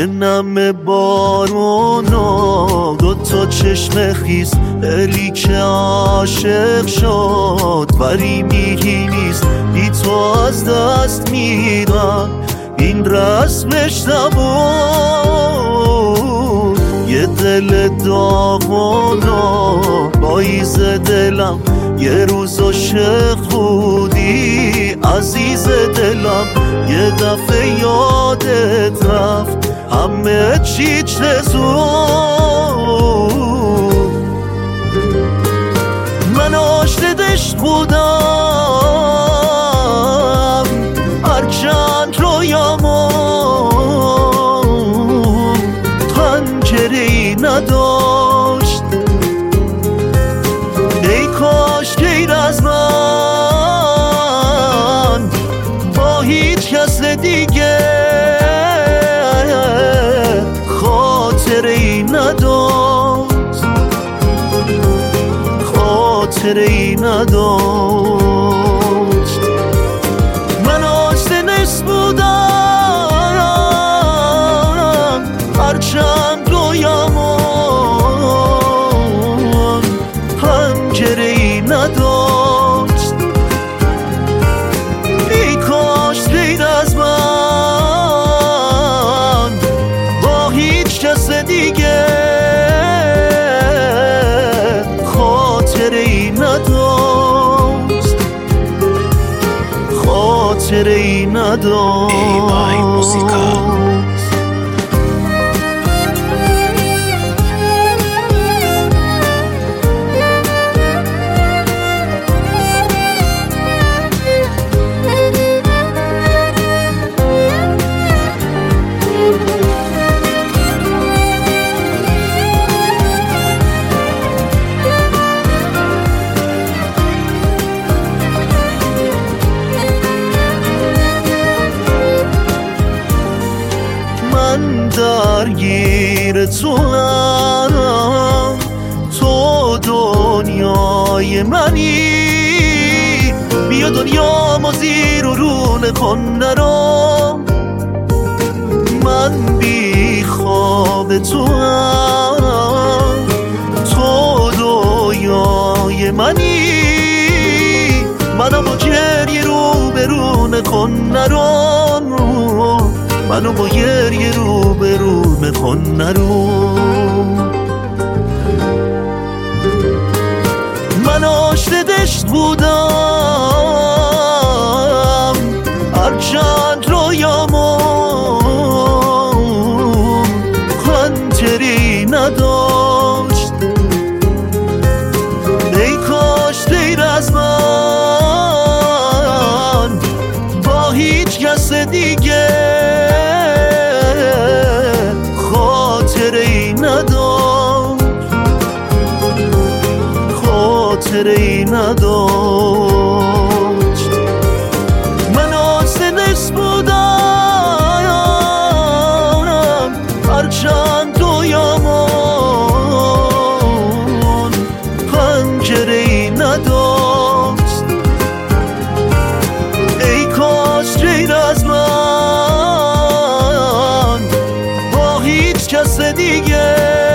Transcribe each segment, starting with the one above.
یه نم بارونا دوتا چشم خیس الی که عاشق شد ولی میگی نیست بی تو از دست میرم این رسمش نبود یه دل داغونا بایز دلم یه روز عاشق بودی عزیز دلم یه دفعه یادت رفت همه چی چه زود من عاشق دشت بودم هرچند رویامون پنجره‌ای نداشت ای کاش غیر از من با هیچ کس دیگه خاطره‌ای نداشت خاطره‌ای نداشت من عاشق نس بودم هرچند رویامون پنجره‌ای نداشت ای کاش غیر از من با هیچ کس دیگه خاطره‌ای نداشت خاطره‌ای نداشت ای موسیقا من درگیر تو هم تو دنیای منی بیا دنیا ما زیر و رونه کن نرم من بی خواب تو هم تو دنیای منی منو با گریه رو برونه کن نرم منو با گریه رو برونه کن نرو من عاشق دشت بودم هرچند رویامون خاطره‌ای نداشت ای کاش غیر از من با هیچ کس دیگه خاطره‌ای نداشت خاطره‌ای نداشت من عاشق نس بودم هرچند رویامون پنجره‌ای نداشت ای کاش غیر از من با هیچ کس دیگه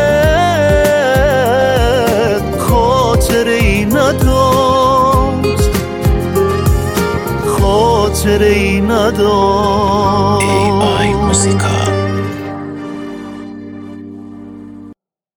خاطره‌ای نداشت خاطره‌ای نداشت ای موسیقا